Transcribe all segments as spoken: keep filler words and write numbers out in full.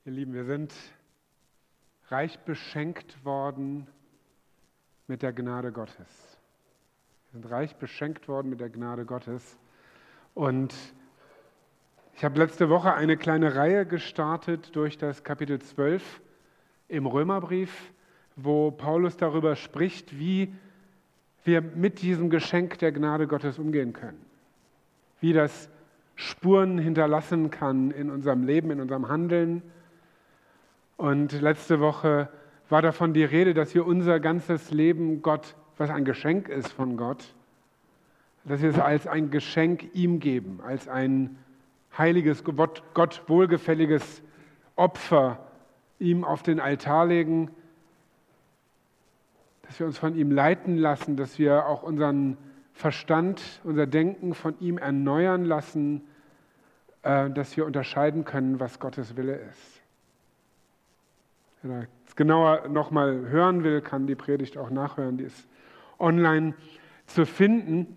Ihr Lieben, wir sind reich beschenkt worden mit der Gnade Gottes. Wir sind reich beschenkt worden mit der Gnade Gottes. Und ich habe letzte Woche eine kleine Reihe gestartet durch das Kapitel zwölf im Römerbrief, wo Paulus darüber spricht, wie wir mit diesem Geschenk der Gnade Gottes umgehen können. Wie das Spuren hinterlassen kann in unserem Leben, in unserem Handeln. Und letzte Woche war davon die Rede, dass wir unser ganzes Leben Gott, was ein Geschenk ist von Gott, dass wir es als ein Geschenk ihm geben, als ein heiliges, Gott wohlgefälliges Opfer ihm auf den Altar legen, dass wir uns von ihm leiten lassen, dass wir auch unseren Verstand, unser Denken von ihm erneuern lassen, dass wir unterscheiden können, was Gottes Wille ist. Wer das genauer nochmal hören will, kann die Predigt auch nachhören, die ist online zu finden.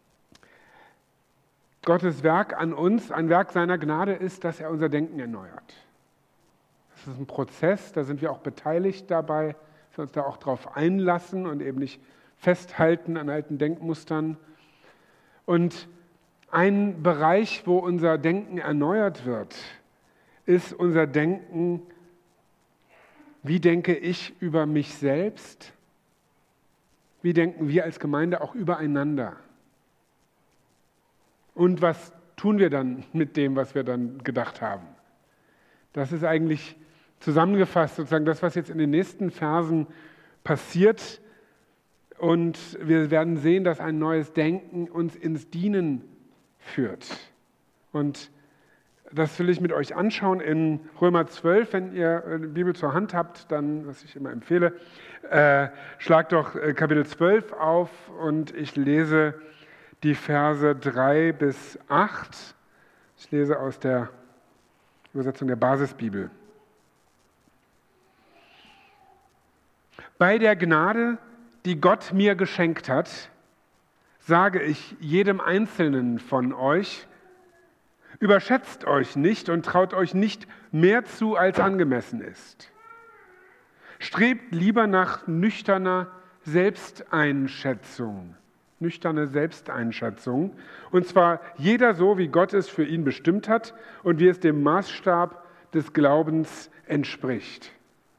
Gottes Werk an uns, ein Werk seiner Gnade ist, dass er unser Denken erneuert. Das ist ein Prozess, da sind wir auch beteiligt dabei, dass wir uns da auch drauf einlassen und eben nicht festhalten an alten Denkmustern. Und ein Bereich, wo unser Denken erneuert wird, ist unser Denken, wie denke ich über mich selbst? Wie denken wir als Gemeinde auch übereinander? Und was tun wir dann mit dem, was wir dann gedacht haben? Das ist eigentlich zusammengefasst, sozusagen das, was jetzt in den nächsten Versen passiert. Und wir werden sehen, dass ein neues Denken uns ins Dienen führt. Und das will ich mit euch anschauen in Römer zwölf. Wenn ihr die Bibel zur Hand habt, dann, was ich immer empfehle, äh, schlagt doch Kapitel zwölf auf und ich lese die Verse drei bis acht. Ich lese aus der Übersetzung der Basisbibel. Bei der Gnade, die Gott mir geschenkt hat, sage ich jedem Einzelnen von euch: Überschätzt euch nicht und traut euch nicht mehr zu, als angemessen ist. Strebt lieber nach nüchterner Selbsteinschätzung. Nüchterne Selbsteinschätzung. Und zwar jeder so, wie Gott es für ihn bestimmt hat und wie es dem Maßstab des Glaubens entspricht.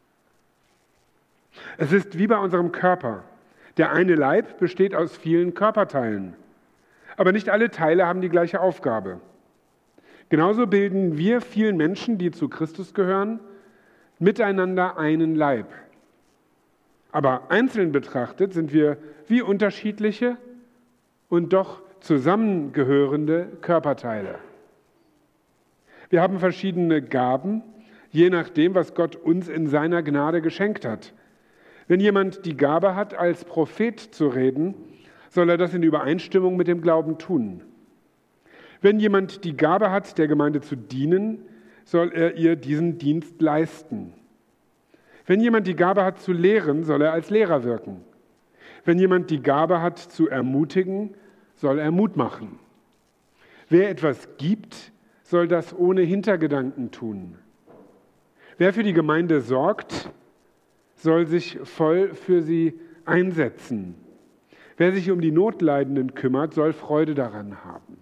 Es ist wie bei unserem Körper. Der eine Leib besteht aus vielen Körperteilen. Aber nicht alle Teile haben die gleiche Aufgabe. Genauso bilden wir vielen Menschen, die zu Christus gehören, miteinander einen Leib. Aber einzeln betrachtet sind wir wie unterschiedliche und doch zusammengehörende Körperteile. Wir haben verschiedene Gaben, je nachdem, was Gott uns in seiner Gnade geschenkt hat. Wenn jemand die Gabe hat, als Prophet zu reden, soll er das in Übereinstimmung mit dem Glauben tun. Wenn jemand die Gabe hat, der Gemeinde zu dienen, soll er ihr diesen Dienst leisten. Wenn jemand die Gabe hat, zu lehren, soll er als Lehrer wirken. Wenn jemand die Gabe hat, zu ermutigen, soll er Mut machen. Wer etwas gibt, soll das ohne Hintergedanken tun. Wer für die Gemeinde sorgt, soll sich voll für sie einsetzen. Wer sich um die Notleidenden kümmert, soll Freude daran haben.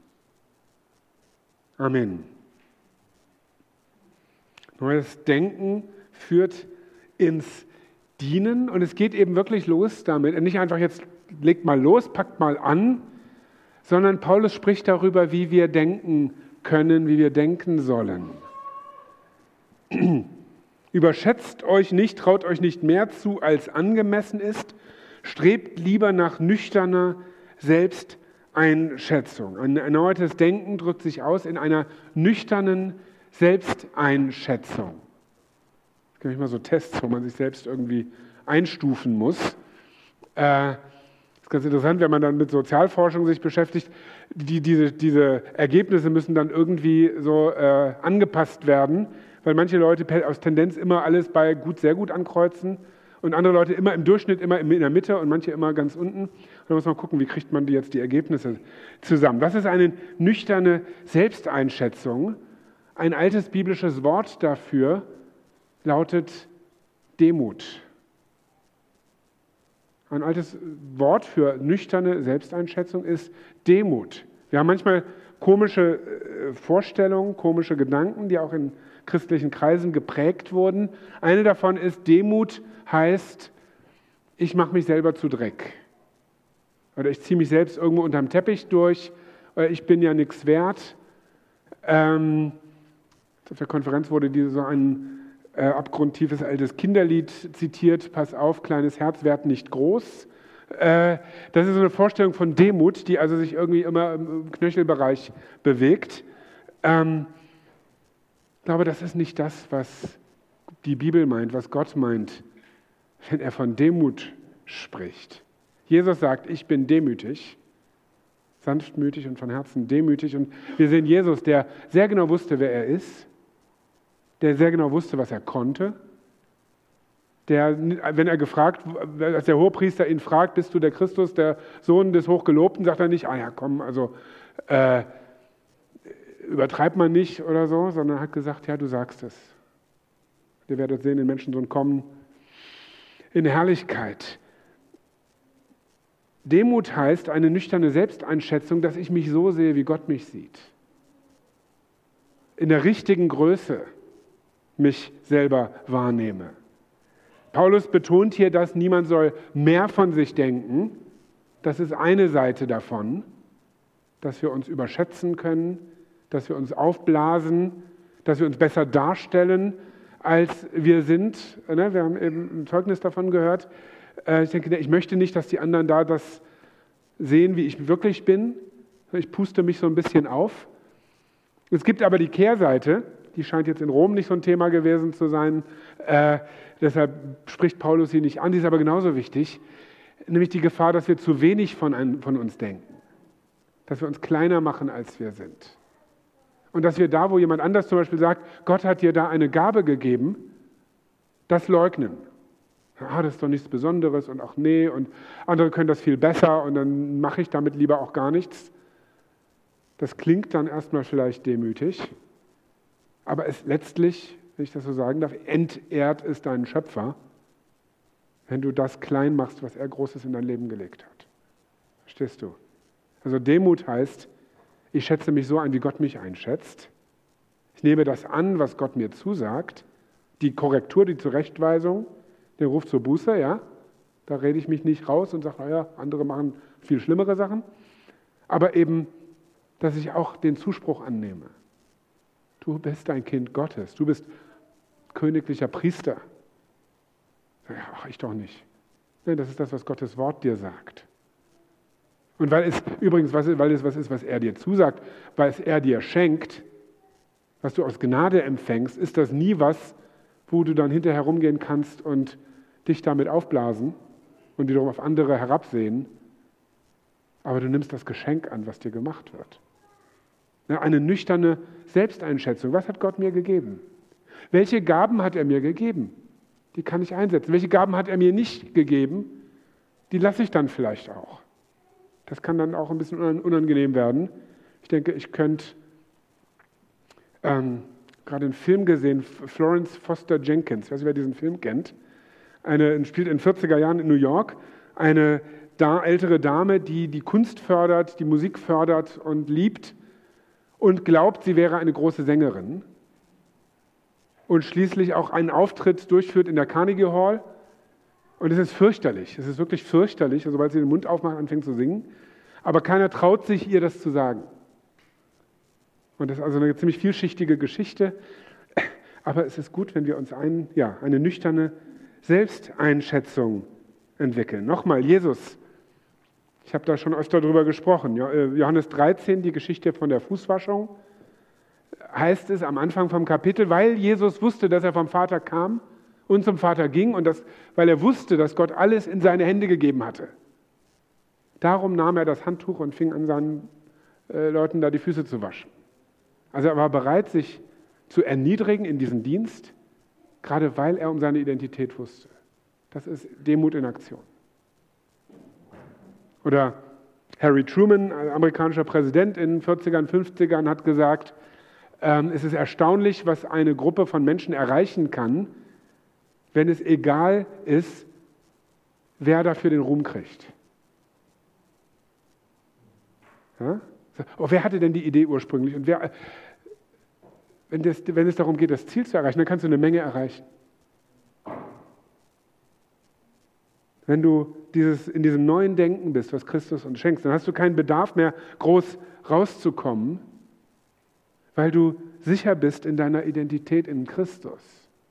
Amen. Neues Denken führt ins Dienen und es geht eben wirklich los damit. Nicht einfach jetzt legt mal los, packt mal an, sondern Paulus spricht darüber, wie wir denken können, wie wir denken sollen. Überschätzt euch nicht, traut euch nicht mehr zu, als angemessen ist. Strebt lieber nach nüchterner Selbsteinschätzung. Ein erneutes Denken drückt sich aus in einer nüchternen Selbsteinschätzung. Es gibt mal so Tests, wo man sich selbst irgendwie einstufen muss. Äh, das ist ganz interessant, wenn man dann mit Sozialforschung sich beschäftigt. Die, diese, diese Ergebnisse müssen dann irgendwie so äh, angepasst werden, weil manche Leute aus Tendenz immer alles bei gut, sehr gut ankreuzen und andere Leute immer im Durchschnitt, immer in der Mitte und manche immer ganz unten. Und da muss man gucken, wie kriegt man die jetzt die Ergebnisse zusammen. Das ist eine nüchterne Selbsteinschätzung, ein altes biblisches Wort dafür, lautet Demut. Ein altes Wort für nüchterne Selbsteinschätzung ist Demut. Wir haben manchmal komische Vorstellungen, komische Gedanken, die auch in christlichen Kreisen geprägt wurden. Eine davon ist, Demut heißt, ich mache mich selber zu Dreck. Oder ich ziehe mich selbst irgendwo unterm Teppich durch. Oder ich bin ja nichts wert. Ähm, auf der Konferenz wurde diese so ein äh, abgrundtiefes altes Kinderlied zitiert. Pass auf, kleines Herz, werd nicht groß. Äh, das ist so eine Vorstellung von Demut, die also sich irgendwie immer im Knöchelbereich bewegt. Ähm, ich glaube, das ist nicht das, was die Bibel meint, was Gott meint, wenn er von Demut spricht. Jesus sagt, ich bin demütig, sanftmütig und von Herzen demütig. Und wir sehen Jesus, der sehr genau wusste, wer er ist, der sehr genau wusste, was er konnte, der, wenn er gefragt, als der Hohepriester ihn fragt, bist du der Christus, der Sohn des Hochgelobten, sagt er nicht, ah ja, komm, also äh, übertreibt man nicht oder so, sondern hat gesagt, ja, du sagst es. Ihr werdet sehen, den Menschensohn kommen in Herrlichkeit. Demut heißt eine nüchterne Selbsteinschätzung, dass ich mich so sehe, wie Gott mich sieht. In der richtigen Größe mich selber wahrnehme. Paulus betont hier, dass niemand soll mehr von sich denken. Das ist eine Seite davon, dass wir uns überschätzen können, dass wir uns aufblasen, dass wir uns besser darstellen, als wir sind. Wir haben eben ein Zeugnis davon gehört. Ich denke, ich möchte nicht, dass die anderen da das sehen, wie ich wirklich bin. Ich puste mich so ein bisschen auf. Es gibt aber die Kehrseite, die scheint jetzt in Rom nicht so ein Thema gewesen zu sein. Äh, deshalb spricht Paulus sie nicht an, die ist aber genauso wichtig, nämlich die Gefahr, dass wir zu wenig von, ein, von uns denken. Dass wir uns kleiner machen, als wir sind. Und dass wir da, wo jemand anders zum Beispiel sagt, Gott hat dir da eine Gabe gegeben, das leugnen. Ah, das ist doch nichts Besonderes und auch nee und andere können das viel besser und dann mache ich damit lieber auch gar nichts. Das klingt dann erstmal vielleicht demütig, aber es letztlich, wenn ich das so sagen darf, entehrt es deinen Schöpfer, wenn du das klein machst, was er Großes in dein Leben gelegt hat. Verstehst du? Also Demut heißt, ich schätze mich so ein, wie Gott mich einschätzt. Ich nehme das an, was Gott mir zusagt, die Korrektur, die Zurechtweisung, den Ruf zur Buße, ja, da rede ich mich nicht raus und sage, naja, andere machen viel schlimmere Sachen, aber eben, dass ich auch den Zuspruch annehme. Du bist ein Kind Gottes, du bist königlicher Priester. Ja, ach, ich doch nicht. Nein, das ist das, was Gottes Wort dir sagt. Und weil es übrigens, weil es was ist, was er dir zusagt, weil es er dir schenkt, was du aus Gnade empfängst, ist das nie was, wo du dann hinterher rumgehen kannst und dich damit aufblasen und wiederum auf andere herabsehen. Aber du nimmst das Geschenk an, was dir gemacht wird. Eine nüchterne Selbsteinschätzung. Was hat Gott mir gegeben? Welche Gaben hat er mir gegeben? Die kann ich einsetzen. Welche Gaben hat er mir nicht gegeben? Die lasse ich dann vielleicht auch. Das kann dann auch ein bisschen unangenehm werden. Ich denke, ich könnte ähm, gerade einen Film gesehen, Florence Foster Jenkins, ich weiß nicht, wer diesen Film kennt, eine, spielt in den vierziger Jahren in New York, eine da, ältere Dame, die die Kunst fördert, die Musik fördert und liebt und glaubt, sie wäre eine große Sängerin und schließlich auch einen Auftritt durchführt in der Carnegie Hall. Und es ist fürchterlich, es ist wirklich fürchterlich, also sobald sie den Mund aufmacht, anfängt zu singen. Aber keiner traut sich, ihr das zu sagen. Und das ist also eine ziemlich vielschichtige Geschichte. Aber es ist gut, wenn wir uns ein, ja, eine nüchterne Selbsteinschätzung entwickeln. Nochmal, Jesus, ich habe da schon öfter drüber gesprochen. Johannes dreizehn, die Geschichte von der Fußwaschung, heißt es am Anfang vom Kapitel, weil Jesus wusste, dass er vom Vater kam und zum Vater ging und das, weil er wusste, dass Gott alles in seine Hände gegeben hatte. Darum nahm er das Handtuch und fing an, seinen äh, Leuten da die Füße zu waschen. Also er war bereit, sich zu erniedrigen in diesen Dienst, gerade weil er um seine Identität wusste. Das ist Demut in Aktion. Oder Harry Truman, ein amerikanischer Präsident in den vierzigern, fünfzigern, hat gesagt, ähm, es ist erstaunlich, was eine Gruppe von Menschen erreichen kann, wenn es egal ist, wer dafür den Ruhm kriegt. Ja? Oh, wer hatte denn die Idee ursprünglich? Und wer, wenn, das, wenn es darum geht, das Ziel zu erreichen, dann kannst du eine Menge erreichen. Wenn du dieses, in diesem neuen Denken bist, was Christus uns schenkt, dann hast du keinen Bedarf mehr, groß rauszukommen, weil du sicher bist in deiner Identität in Christus.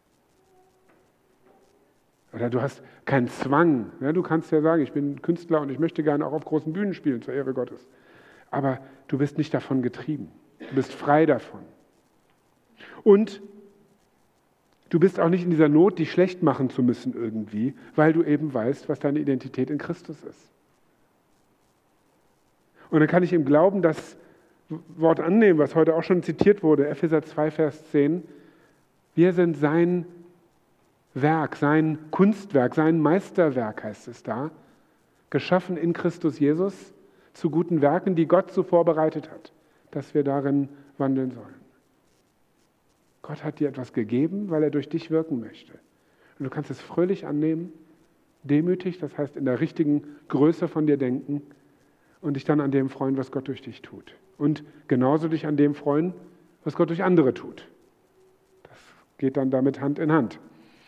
Oder du hast keinen Zwang. Ja, du kannst ja sagen, ich bin Künstler und ich möchte gerne auch auf großen Bühnen spielen, zur Ehre Gottes. Aber du bist nicht davon getrieben. Du bist frei davon. Und du bist auch nicht in dieser Not, dich schlecht machen zu müssen irgendwie, weil du eben weißt, was deine Identität in Christus ist. Und dann kann ich im Glauben das Wort annehmen, was heute auch schon zitiert wurde, Epheser zwei, Vers zehn. Wir sind sein Werk, sein Kunstwerk, sein Meisterwerk heißt es da, geschaffen in Christus Jesus zu guten Werken, die Gott so vorbereitet hat, dass wir darin wandeln sollen. Gott hat dir etwas gegeben, weil er durch dich wirken möchte. Und du kannst es fröhlich annehmen, demütig, das heißt in der richtigen Größe von dir denken und dich dann an dem freuen, was Gott durch dich tut. Und genauso dich an dem freuen, was Gott durch andere tut. Das geht dann damit Hand in Hand.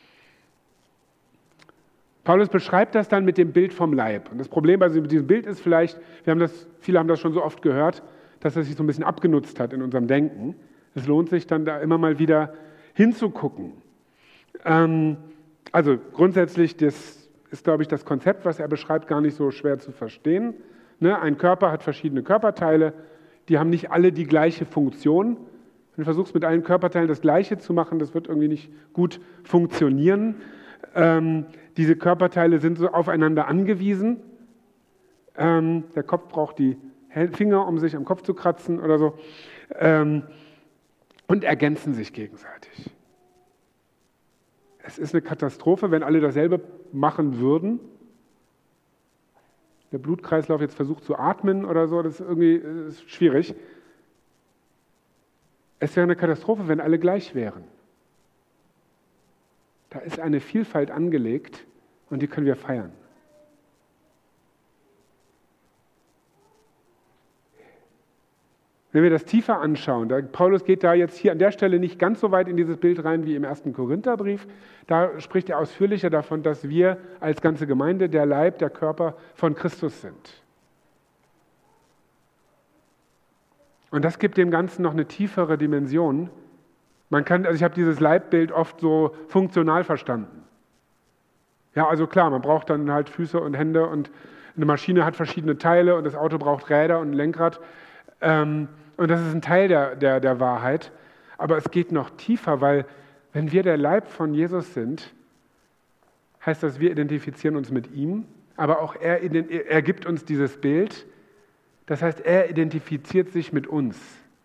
Paulus beschreibt das dann mit dem Bild vom Leib. Und das Problem bei diesem Bild ist vielleicht, wir haben das, viele haben das schon so oft gehört, dass es sich so ein bisschen abgenutzt hat in unserem Denken. Es lohnt sich dann da immer mal wieder hinzugucken. Ähm, also grundsätzlich, das ist, glaube ich, das Konzept, was er beschreibt, gar nicht so schwer zu verstehen. Ne? Ein Körper hat verschiedene Körperteile, die haben nicht alle die gleiche Funktion. Wenn du versuchst, mit allen Körperteilen das Gleiche zu machen, das wird irgendwie nicht gut funktionieren. Ähm, diese Körperteile sind so aufeinander angewiesen. Ähm, der Kopf braucht die Finger, um sich am Kopf zu kratzen oder so. Ähm, und ergänzen sich gegenseitig. Es ist eine Katastrophe, wenn alle dasselbe machen würden. Der Blutkreislauf jetzt versucht zu atmen oder so, das ist irgendwie das ist schwierig. Es wäre eine Katastrophe, wenn alle gleich wären. Da ist eine Vielfalt angelegt und die können wir feiern. Wenn wir das tiefer anschauen, da, Paulus geht da jetzt hier an der Stelle nicht ganz so weit in dieses Bild rein wie im ersten Korintherbrief, da spricht er ausführlicher davon, dass wir als ganze Gemeinde der Leib, der Körper von Christus sind. Und das gibt dem Ganzen noch eine tiefere Dimension. Man kann, also ich habe dieses Leibbild oft so funktional verstanden. Ja, also klar, man braucht dann halt Füße und Hände und eine Maschine hat verschiedene Teile und das Auto braucht Räder und ein Lenkrad. Ähm, und das ist ein Teil der, der, der Wahrheit. Aber es geht noch tiefer, weil wenn wir der Leib von Jesus sind, heißt das, wir identifizieren uns mit ihm, aber auch er, er gibt uns dieses Bild. Das heißt, er identifiziert sich mit uns.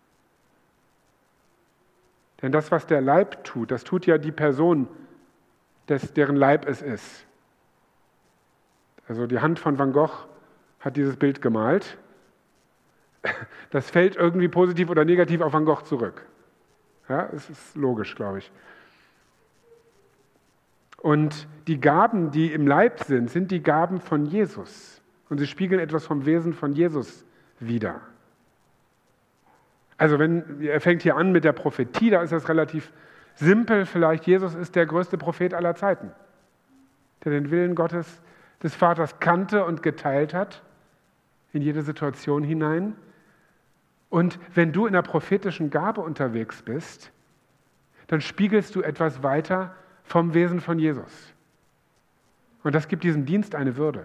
Denn das, was der Leib tut, das tut ja die Person, des, deren Leib es ist. Also die Hand von Van Gogh hat dieses Bild gemalt. Das fällt irgendwie positiv oder negativ auf Van Gogh zurück. Ja, es ist logisch, glaube ich. Und die Gaben, die im Leib sind, sind die Gaben von Jesus. Und sie spiegeln etwas vom Wesen von Jesus wider. Also wenn, er fängt hier an mit der Prophetie, da ist das relativ simpel vielleicht. Jesus ist der größte Prophet aller Zeiten, der den Willen Gottes, des Vaters kannte und geteilt hat, in jede Situation hinein. Und wenn du in der prophetischen Gabe unterwegs bist, dann spiegelst du etwas weiter vom Wesen von Jesus. Und das gibt diesem Dienst eine Würde.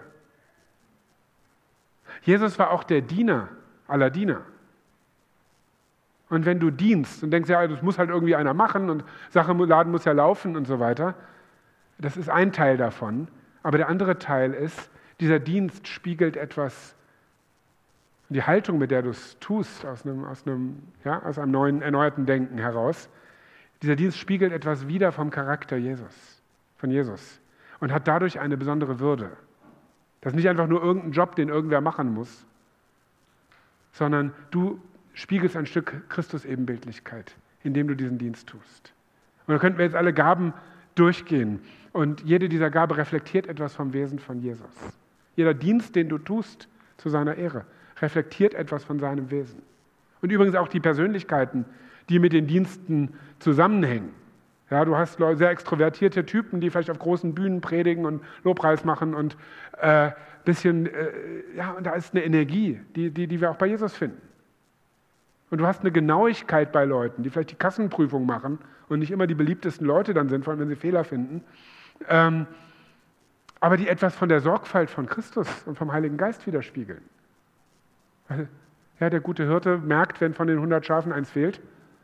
Jesus war auch der Diener aller Diener. Und wenn du dienst und denkst, ja, das muss halt irgendwie einer machen und Sache im Laden muss ja laufen und so weiter, das ist ein Teil davon. Aber der andere Teil ist, dieser Dienst spiegelt etwas, die Haltung, mit der du es tust, aus einem, aus einem, ja, aus einem neuen, erneuerten Denken heraus, dieser Dienst spiegelt etwas wider vom Charakter Jesus, von Jesus und hat dadurch eine besondere Würde. Das ist nicht einfach nur irgendein Job, den irgendwer machen muss, sondern du spiegelst ein Stück Christus-Ebenbildlichkeit, indem du diesen Dienst tust. Und da könnten wir jetzt alle Gaben durchgehen. Und jede dieser Gabe reflektiert etwas vom Wesen von Jesus. Jeder Dienst, den du tust zu seiner Ehre, reflektiert etwas von seinem Wesen. Und übrigens auch die Persönlichkeiten, die mit den Diensten zusammenhängen. Ja, du hast sehr extrovertierte Typen, die vielleicht auf großen Bühnen predigen und Lobpreis machen und äh, bisschen, äh, ja, und da ist eine Energie, die, die, die wir auch bei Jesus finden. Und du hast eine Genauigkeit bei Leuten, die vielleicht die Kassenprüfung machen und nicht immer die beliebtesten Leute dann sind, vor allem wenn sie Fehler finden, ähm, aber die etwas von der Sorgfalt von Christus und vom Heiligen Geist widerspiegeln. Weil, ja, der gute Hirte merkt, wenn von den hundert Schafen eins fehlt.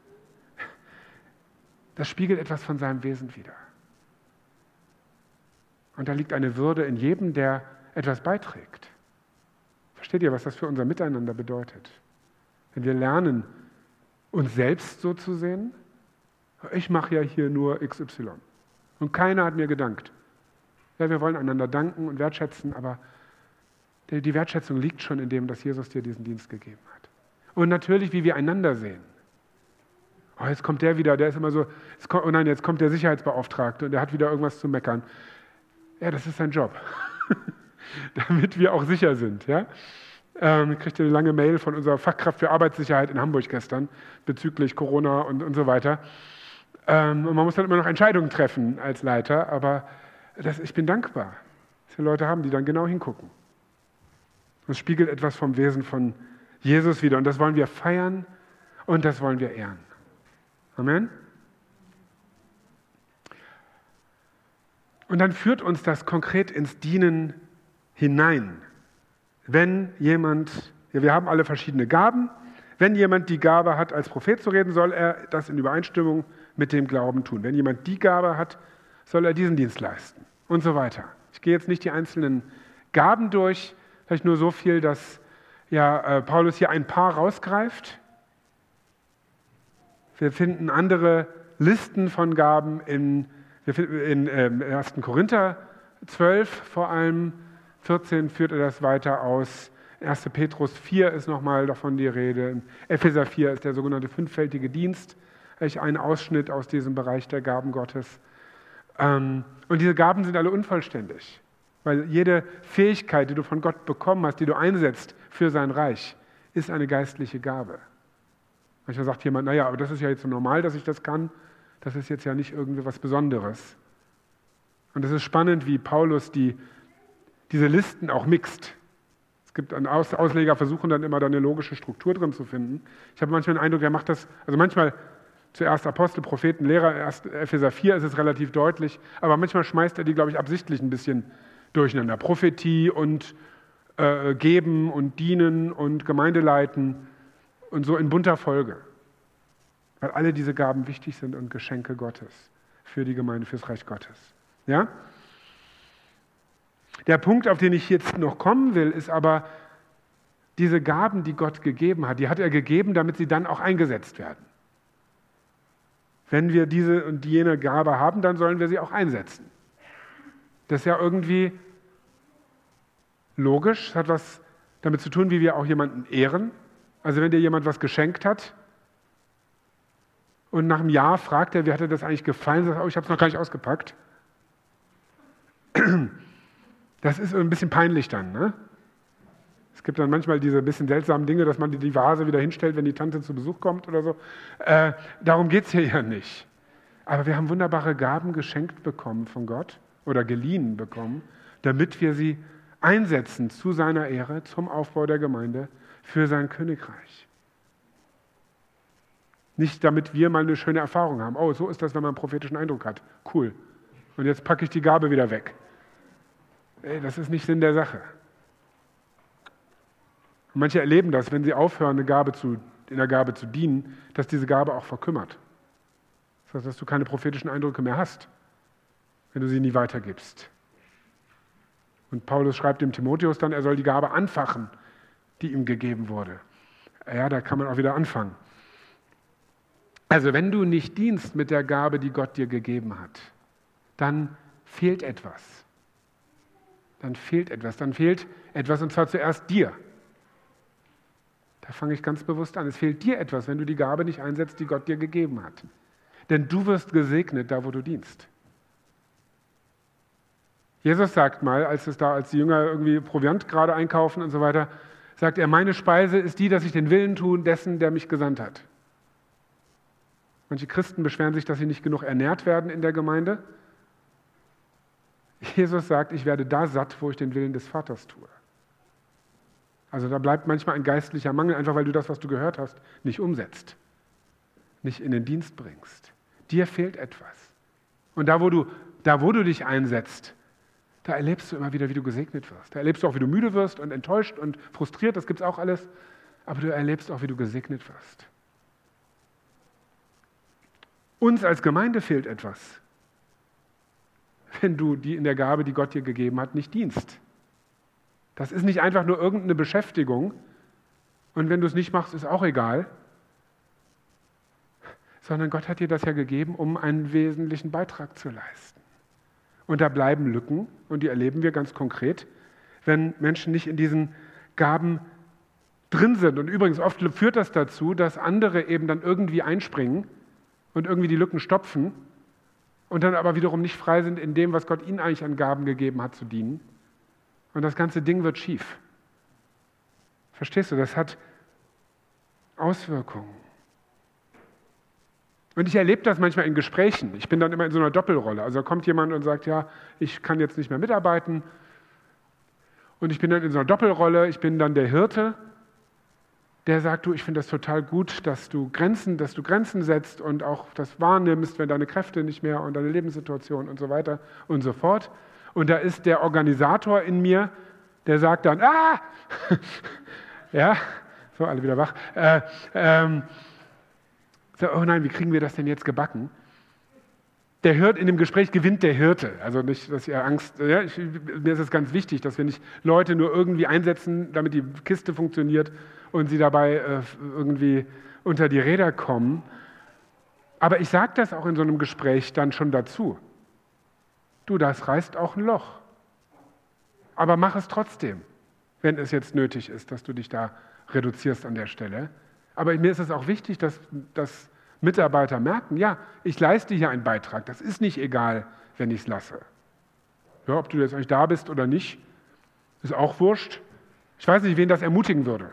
Das spiegelt etwas von seinem Wesen wider. Und da liegt eine Würde in jedem, der etwas beiträgt. Versteht ihr, was das für unser Miteinander bedeutet? Wenn wir lernen, uns selbst so zu sehen, ich mache ja hier nur X Y und keiner hat mir gedankt. Ja, wir wollen einander danken und wertschätzen, aber die Wertschätzung liegt schon in dem, dass Jesus dir diesen Dienst gegeben hat. Und natürlich, wie wir einander sehen. Oh, jetzt kommt der wieder, der ist immer so, jetzt kommt, oh nein, jetzt kommt der Sicherheitsbeauftragte und der hat wieder irgendwas zu meckern. Ja, das ist sein Job, damit wir auch sicher sind. Ja? Ähm, ich kriegte eine lange Mail von unserer Fachkraft für Arbeitssicherheit in Hamburg gestern bezüglich Corona und, und so weiter. Ähm, und man muss dann immer noch Entscheidungen treffen als Leiter, aber das, ich bin dankbar, dass wir Leute haben, die dann genau hingucken. Das spiegelt etwas vom Wesen von Jesus wider und das wollen wir feiern und das wollen wir ehren. Amen. Und dann führt uns das konkret ins Dienen hinein. Wenn jemand, ja, wir haben alle verschiedene Gaben, wenn jemand die Gabe hat, als Prophet zu reden, soll er das in Übereinstimmung mit dem Glauben tun. Wenn jemand die Gabe hat, soll er diesen Dienst leisten und so weiter. Ich gehe jetzt nicht die einzelnen Gaben durch, vielleicht nur so viel, dass ja, Paulus hier ein paar rausgreift. Wir finden andere Listen von Gaben in, in äh, ersten Korinther zwölf vor allem, vierzehn führt er das weiter aus, ersten Petrus vier ist nochmal davon die Rede, in Epheser vier ist der sogenannte fünffältige Dienst, ein Ausschnitt aus diesem Bereich der Gaben Gottes. Ähm, und diese Gaben sind alle unvollständig, weil jede Fähigkeit, die du von Gott bekommen hast, die du einsetzt für sein Reich, ist eine geistliche Gabe. Manchmal sagt jemand, naja, aber das ist ja jetzt so normal, dass ich das kann. Das ist jetzt ja nicht irgendwie was Besonderes. Und es ist spannend, wie Paulus die, diese Listen auch mixt. Es gibt einen Aus, Ausleger, versuchen dann immer da eine logische Struktur drin zu finden. Ich habe manchmal den Eindruck, er macht das, also manchmal zuerst Apostel, Propheten, Lehrer, erst Epheser vier ist es relativ deutlich, aber manchmal schmeißt er die, glaube ich, absichtlich ein bisschen durcheinander. Prophetie und äh, Geben und Dienen und Gemeindeleiten. Und so in bunter Folge, weil alle diese Gaben wichtig sind und Geschenke Gottes für die Gemeinde, fürs Reich Gottes. Ja? Der Punkt, auf den ich jetzt noch kommen will, ist aber, diese Gaben, die Gott gegeben hat, die hat er gegeben, damit sie dann auch eingesetzt werden. Wenn wir diese und jene Gabe haben, dann sollen wir sie auch einsetzen. Das ist ja irgendwie logisch, das hat was damit zu tun, wie wir auch jemanden ehren. Also wenn dir jemand was geschenkt hat und nach einem Jahr fragt er, wie hat dir das eigentlich gefallen, sagt er, oh, ich habe es noch gar nicht ausgepackt. Das ist ein bisschen peinlich dann. Ne? Es gibt dann manchmal diese bisschen seltsamen Dinge, dass man die Vase wieder hinstellt, wenn die Tante zu Besuch kommt oder so. Äh, darum geht es hier ja nicht. Aber wir haben wunderbare Gaben geschenkt bekommen von Gott oder geliehen bekommen, damit wir sie einsetzen zu seiner Ehre, zum Aufbau der Gemeinde, für sein Königreich. Nicht damit wir mal eine schöne Erfahrung haben. Oh, so ist das, wenn man einen prophetischen Eindruck hat. Cool. Und jetzt packe ich die Gabe wieder weg. Ey, das ist nicht Sinn der Sache. Und manche erleben das, wenn sie aufhören, eine Gabe zu, in der Gabe zu dienen, dass diese Gabe auch verkümmert. Das heißt, dass du keine prophetischen Eindrücke mehr hast, wenn du sie nie weitergibst. Und Paulus schreibt dem Timotheus dann, er soll die Gabe anfachen, die ihm gegeben wurde. Ja, da kann man auch wieder anfangen. Also wenn du nicht dienst mit der Gabe, die Gott dir gegeben hat, dann fehlt etwas. Dann fehlt etwas. Dann fehlt etwas, und zwar zuerst dir. Da fange ich ganz bewusst an. Es fehlt dir etwas, wenn du die Gabe nicht einsetzt, die Gott dir gegeben hat. Denn du wirst gesegnet, da wo du dienst. Jesus sagt mal, als es da, als die Jünger irgendwie Proviant gerade einkaufen und so weiter, sagt er, meine Speise ist die, dass ich den Willen tue dessen, der mich gesandt hat. Manche Christen beschweren sich, dass sie nicht genug ernährt werden in der Gemeinde. Jesus sagt, ich werde da satt, wo ich den Willen des Vaters tue. Also da bleibt manchmal ein geistlicher Mangel, einfach weil du das, was du gehört hast, nicht umsetzt, nicht in den Dienst bringst. Dir fehlt etwas. Und da, wo du, da, wo du dich einsetzt, da erlebst du immer wieder, wie du gesegnet wirst. Da erlebst du auch, wie du müde wirst und enttäuscht und frustriert, das gibt es auch alles. Aber du erlebst auch, wie du gesegnet wirst. Uns als Gemeinde fehlt etwas, wenn du die in der Gabe, die Gott dir gegeben hat, nicht dienst. Das ist nicht einfach nur irgendeine Beschäftigung und wenn du es nicht machst, ist auch egal, sondern Gott hat dir das ja gegeben, um einen wesentlichen Beitrag zu leisten. Und da bleiben Lücken und die erleben wir ganz konkret, wenn Menschen nicht in diesen Gaben drin sind. Und übrigens oft führt das dazu, dass andere eben dann irgendwie einspringen und irgendwie die Lücken stopfen und dann aber wiederum nicht frei sind, in dem, was Gott ihnen eigentlich an Gaben gegeben hat, zu dienen. Und das ganze Ding wird schief. Verstehst du? Das hat Auswirkungen. Und ich erlebe das manchmal in Gesprächen. Ich bin dann immer in so einer Doppelrolle. Also da kommt jemand und sagt, ja, ich kann jetzt nicht mehr mitarbeiten. Und ich bin dann in so einer Doppelrolle. Ich bin dann der Hirte, der sagt, du, ich finde das total gut, dass du Grenzen, dass du Grenzen setzt und auch das wahrnimmst, wenn deine Kräfte nicht mehr und deine Lebenssituation und so weiter und so fort. Und da ist der Organisator in mir, der sagt dann, ah, ja, so, alle wieder wach, äh, ähm, so, oh nein, wie kriegen wir das denn jetzt gebacken? Der Hirte, in dem Gespräch gewinnt der Hirte, also nicht, dass ihr Angst, ja, ich, mir ist es ganz wichtig, dass wir nicht Leute nur irgendwie einsetzen, damit die Kiste funktioniert und sie dabei äh, irgendwie unter die Räder kommen. Aber ich sage das auch in so einem Gespräch dann schon dazu. Du, das reißt auch ein Loch. Aber mach es trotzdem, wenn es jetzt nötig ist, dass du dich da reduzierst an der Stelle. Aber mir ist es auch wichtig, dass, dass Mitarbeiter merken, ja, ich leiste hier einen Beitrag. Das ist nicht egal, wenn ich es lasse. Ja, ob du jetzt eigentlich da bist oder nicht, ist auch wurscht. Ich weiß nicht, wen das ermutigen würde.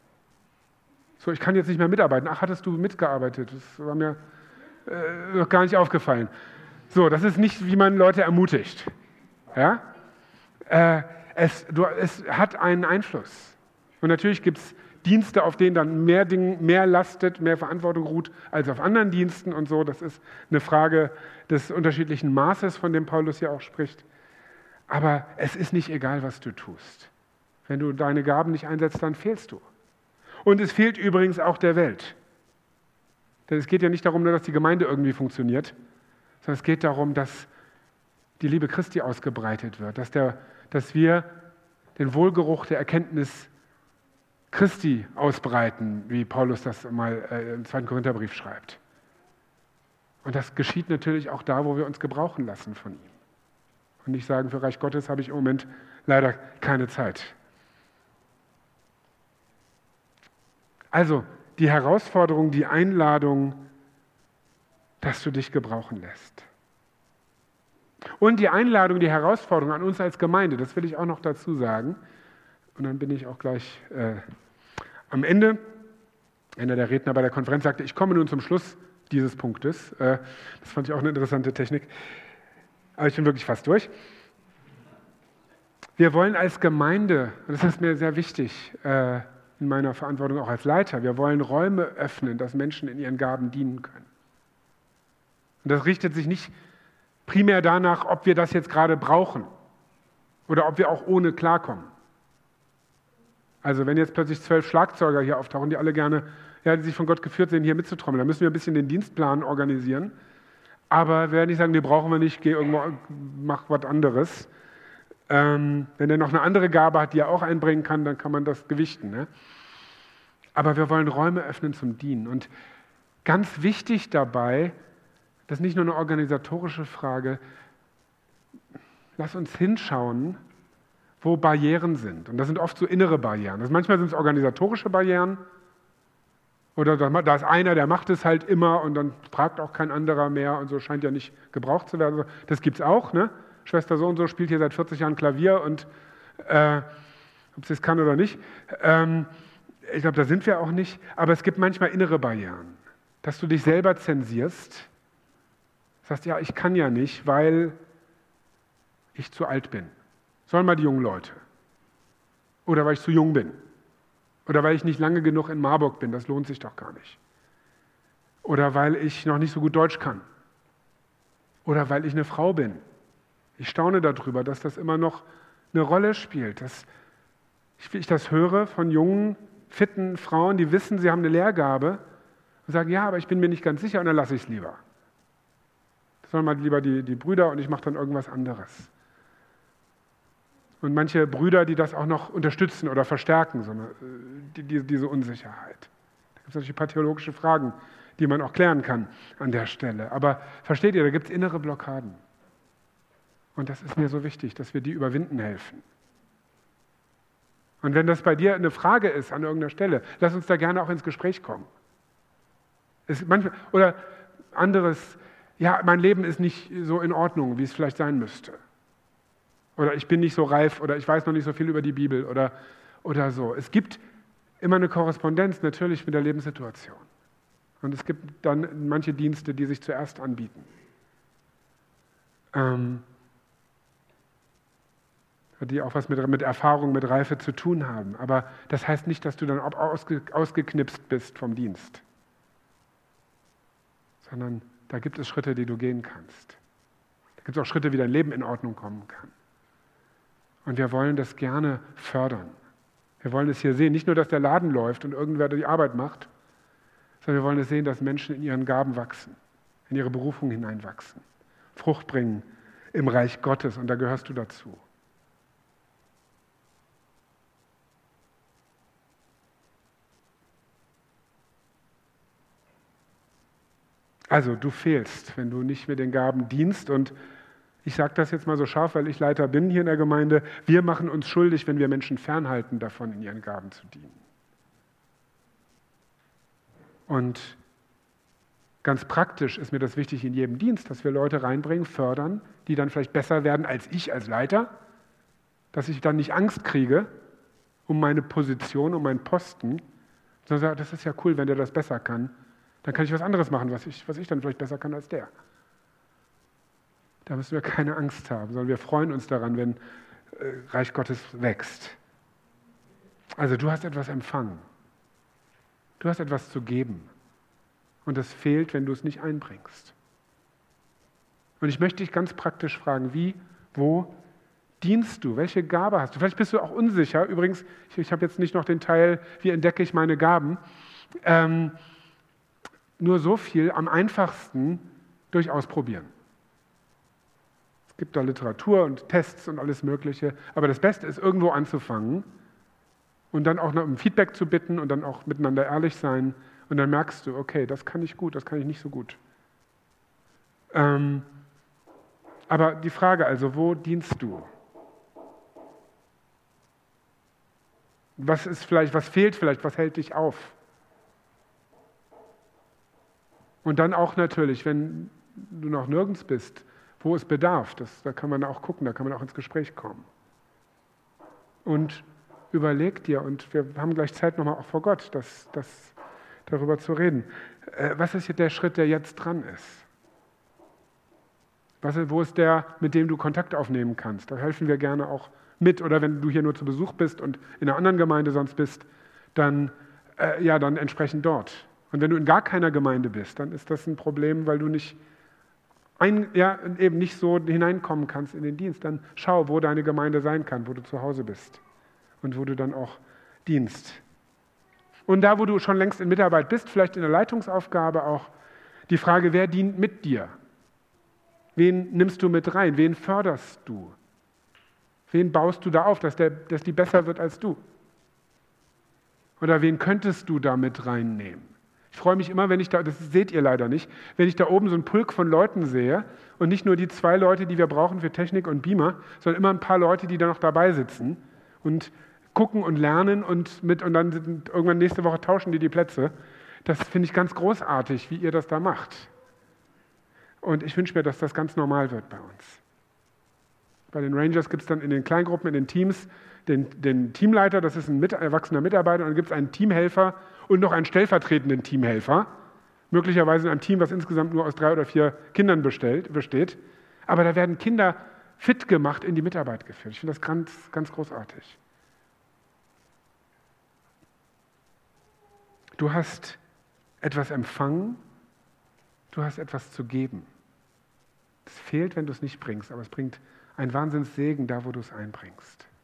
So, ich kann jetzt nicht mehr mitarbeiten. Ach, hattest du mitgearbeitet? Das war mir äh, noch gar nicht aufgefallen. So, das ist nicht, wie man Leute ermutigt. Ja? Äh, es, du, es hat einen Einfluss. Und natürlich gibt es Dienste, auf denen dann mehr, Ding, mehr lastet, mehr Verantwortung ruht, als auf anderen Diensten und so. Das ist eine Frage des unterschiedlichen Maßes, von dem Paulus ja auch spricht. Aber es ist nicht egal, was du tust. Wenn du deine Gaben nicht einsetzt, dann fehlst du. Und es fehlt übrigens auch der Welt. Denn es geht ja nicht darum, nur dass die Gemeinde irgendwie funktioniert, sondern es geht darum, dass die Liebe Christi ausgebreitet wird, dass, der, dass wir den Wohlgeruch der Erkenntnis Christi ausbreiten, wie Paulus das mal äh, im zweiten Korintherbrief schreibt. Und das geschieht natürlich auch da, wo wir uns gebrauchen lassen von ihm. Und nicht sagen, für Reich Gottes habe ich im Moment leider keine Zeit. Also die Herausforderung, die Einladung, dass du dich gebrauchen lässt. Und die Einladung, die Herausforderung an uns als Gemeinde, das will ich auch noch dazu sagen. Und dann bin ich auch gleich äh, am Ende. Einer der Redner bei der Konferenz sagte, ich komme nun zum Schluss dieses Punktes. Äh, das fand ich auch eine interessante Technik. Aber ich bin wirklich fast durch. Wir wollen als Gemeinde, und das ist mir sehr wichtig, äh, in meiner Verantwortung auch als Leiter, wir wollen Räume öffnen, dass Menschen in ihren Gaben dienen können. Und das richtet sich nicht primär danach, ob wir das jetzt gerade brauchen oder ob wir auch ohne klarkommen. Also wenn jetzt plötzlich zwölf Schlagzeuger hier auftauchen, die alle gerne, ja, die sich von Gott geführt sehen, hier mitzutrommeln, dann müssen wir ein bisschen den Dienstplan organisieren. Aber wir werden nicht sagen, die brauchen wir nicht, geh irgendwo, mach was anderes. Ähm, wenn er noch eine andere Gabe hat, die er auch einbringen kann, dann kann man das gewichten. Ne? Aber wir wollen Räume öffnen zum Dienen. Und ganz wichtig dabei, das ist nicht nur eine organisatorische Frage, lass uns hinschauen, wo Barrieren sind. Und das sind oft so innere Barrieren. Also manchmal sind es organisatorische Barrieren. Oder da ist einer, der macht es halt immer und dann fragt auch kein anderer mehr und so scheint ja nicht gebraucht zu werden. Das gibt es auch, ne? Schwester so und so spielt hier seit vierzig Jahren Klavier und äh, ob sie es kann oder nicht. Ähm, ich glaube, da sind wir auch nicht. Aber es gibt manchmal innere Barrieren, dass du dich selber zensierst. Sagst, ja, ich kann ja nicht, weil ich zu alt bin. Sollen mal die jungen Leute. Oder weil ich zu jung bin. Oder weil ich nicht lange genug in Marburg bin, das lohnt sich doch gar nicht. Oder weil ich noch nicht so gut Deutsch kann. Oder weil ich eine Frau bin. Ich staune darüber, dass das immer noch eine Rolle spielt. Dass ich das höre von jungen, fitten Frauen, die wissen, sie haben eine Lehrgabe und sagen, ja, aber ich bin mir nicht ganz sicher und dann lasse ich es lieber. Das sollen mal lieber die, die Brüder und ich mache dann irgendwas anderes. Und manche Brüder, die das auch noch unterstützen oder verstärken, so eine, die, die, diese Unsicherheit. Da gibt es natürlich ein paar theologische Fragen, die man auch klären kann an der Stelle. Aber versteht ihr, da gibt es innere Blockaden. Und das ist mir so wichtig, dass wir die überwinden helfen. Und wenn das bei dir eine Frage ist an irgendeiner Stelle, lass uns da gerne auch ins Gespräch kommen. Es manchmal, oder anderes, ja, mein Leben ist nicht so in Ordnung, wie es vielleicht sein müsste. Oder ich bin nicht so reif oder ich weiß noch nicht so viel über die Bibel oder, oder so. Es gibt immer eine Korrespondenz natürlich mit der Lebenssituation. Und es gibt dann manche Dienste, die sich zuerst anbieten. Ähm, die auch was mit, mit Erfahrung, mit Reife zu tun haben. Aber das heißt nicht, dass du dann ausge, ausgeknipst bist vom Dienst. Sondern da gibt es Schritte, die du gehen kannst. Da gibt es auch Schritte, wie dein Leben in Ordnung kommen kann. Und wir wollen das gerne fördern. Wir wollen es hier sehen, nicht nur, dass der Laden läuft und irgendwer die Arbeit macht, sondern wir wollen es sehen, dass Menschen in ihren Gaben wachsen, in ihre Berufung hineinwachsen, Frucht bringen im Reich Gottes und da gehörst du dazu. Also du fehlst, wenn du nicht mit den Gaben dienst und ich sage das jetzt mal so scharf, weil ich Leiter bin hier in der Gemeinde, wir machen uns schuldig, wenn wir Menschen fernhalten davon, in ihren Gaben zu dienen. Und ganz praktisch ist mir das wichtig in jedem Dienst, dass wir Leute reinbringen, fördern, die dann vielleicht besser werden als ich als Leiter, dass ich dann nicht Angst kriege um meine Position, um meinen Posten, sondern sage, das ist ja cool, wenn der das besser kann, dann kann ich was anderes machen, was ich, was ich dann vielleicht besser kann als der. Da müssen wir keine Angst haben, sondern wir freuen uns daran, wenn äh, Reich Gottes wächst. Also du hast etwas empfangen. Du hast etwas zu geben. Und das fehlt, wenn du es nicht einbringst. Und ich möchte dich ganz praktisch fragen, wie, wo dienst du? Welche Gabe hast du? Vielleicht bist du auch unsicher. Übrigens, ich, ich habe jetzt nicht noch den Teil, wie entdecke ich meine Gaben. Ähm, nur so viel, am einfachsten durch Ausprobieren. Es gibt da Literatur und Tests und alles Mögliche, aber das Beste ist, irgendwo anzufangen und dann auch noch um Feedback zu bitten und dann auch miteinander ehrlich sein und dann merkst du, okay, das kann ich gut, das kann ich nicht so gut. Ähm, aber die Frage also, wo dienst du? Was ist vielleicht, was fehlt vielleicht, was hält dich auf? Und dann auch natürlich, wenn du noch nirgends bist, wo es bedarf, das, da kann man auch gucken, da kann man auch ins Gespräch kommen. Und überleg dir, und wir haben gleich Zeit nochmal auch vor Gott, das, das, darüber zu reden. Äh, was ist jetzt der Schritt, der jetzt dran ist? Was, wo ist der, mit dem du Kontakt aufnehmen kannst? Da helfen wir gerne auch mit. Oder wenn du hier nur zu Besuch bist und in einer anderen Gemeinde sonst bist, dann, äh, ja, dann entsprechend dort. Und wenn du in gar keiner Gemeinde bist, dann ist das ein Problem, weil du nicht Ein, ja, eben nicht so hineinkommen kannst in den Dienst, dann schau, wo deine Gemeinde sein kann, wo du zu Hause bist und wo du dann auch dienst. Und da, wo du schon längst in Mitarbeit bist, vielleicht in der Leitungsaufgabe auch, die Frage, wer dient mit dir? Wen nimmst du mit rein? Wen förderst du? Wen baust du da auf, dass, der, dass die besser wird als du? Oder wen könntest du da mit reinnehmen? Ich freue mich immer, wenn ich da, das seht ihr leider nicht, wenn ich da oben so einen Pulk von Leuten sehe und nicht nur die zwei Leute, die wir brauchen für Technik und Beamer, sondern immer ein paar Leute, die da noch dabei sitzen und gucken und lernen und mit und dann sind, irgendwann nächste Woche tauschen die die Plätze. Das finde ich ganz großartig, wie ihr das da macht. Und ich wünsche mir, dass das ganz normal wird bei uns. Bei den Rangers gibt es dann in den Kleingruppen, in den Teams den, den Teamleiter, das ist ein mit, erwachsener Mitarbeiter, und dann gibt es einen Teamhelfer und noch einen stellvertretenden Teamhelfer, möglicherweise in einem Team, was insgesamt nur aus drei oder vier Kindern bestellt, besteht. Aber da werden Kinder fit gemacht, in die Mitarbeit geführt. Ich finde das ganz, ganz großartig. Du hast etwas empfangen, du hast etwas zu geben. Es fehlt, wenn du es nicht bringst, aber es bringt einen Wahnsinnssegen da, wo du es einbringst.